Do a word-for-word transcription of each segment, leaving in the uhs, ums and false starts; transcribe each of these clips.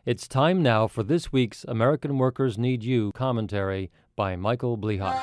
It's time now for this week's American Workers Need You commentary by Michael Blihash.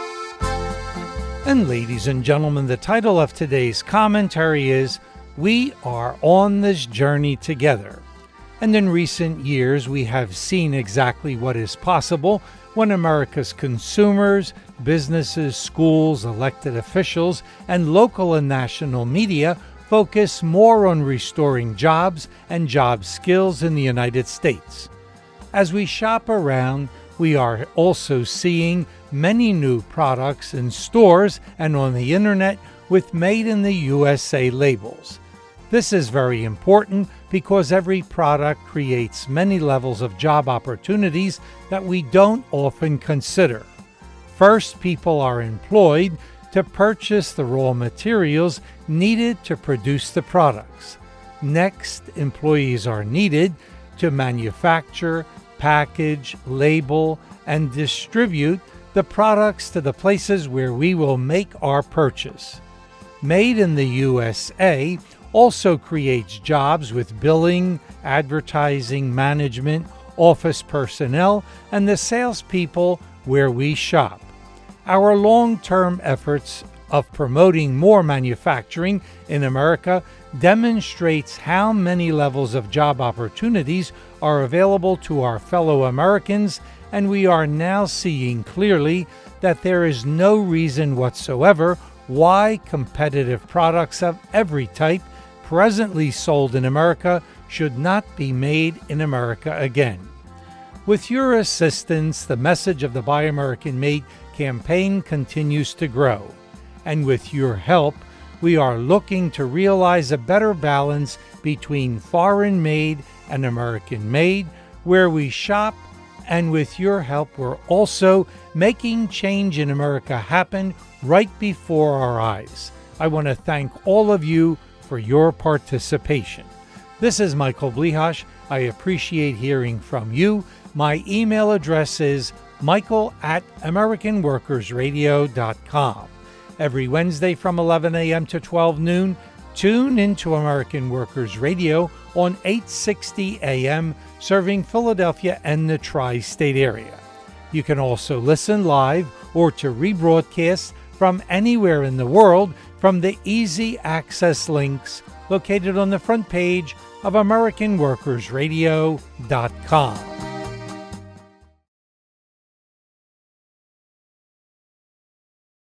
And ladies and gentlemen, the title of today's commentary is We Are on This Journey Together. And in recent years, we have seen exactly what is possible when America's consumers, businesses, schools, elected officials, and local and national media focus more on restoring jobs and job skills in the United States. As we shop around, we are also seeing many new products in stores and on the internet with Made in the U S A labels. This is very important because every product creates many levels of job opportunities that we don't often consider. First, people are employed to purchase the raw materials needed to produce the products. Next, employees are needed to manufacture, package, label, and distribute the products to the places where we will make our purchase. Made in the U S A also creates jobs with billing, advertising, management, office personnel, and the salespeople where we shop. Our long-term efforts of promoting more manufacturing in America demonstrates how many levels of job opportunities are available to our fellow Americans, and we are now seeing clearly that there is no reason whatsoever why competitive products of every type presently sold in America should not be made in America again. With your assistance, the message of the Buy American Made campaign continues to grow. And with your help, we are looking to realize a better balance between foreign-made and American-made, where we shop, and with your help, we're also making change in America happen right before our eyes. I want to thank all of you for your participation. This is Michael Blihash. I appreciate hearing from you. My email address is michael at american workers radio dot com. Every Wednesday from eleven a.m. to twelve noon, tune into American Workers Radio on eight sixty a.m., serving Philadelphia and the tri-state area. You can also listen live or to rebroadcast from anywhere in the world from the easy access links located on the front page of american workers radio dot com.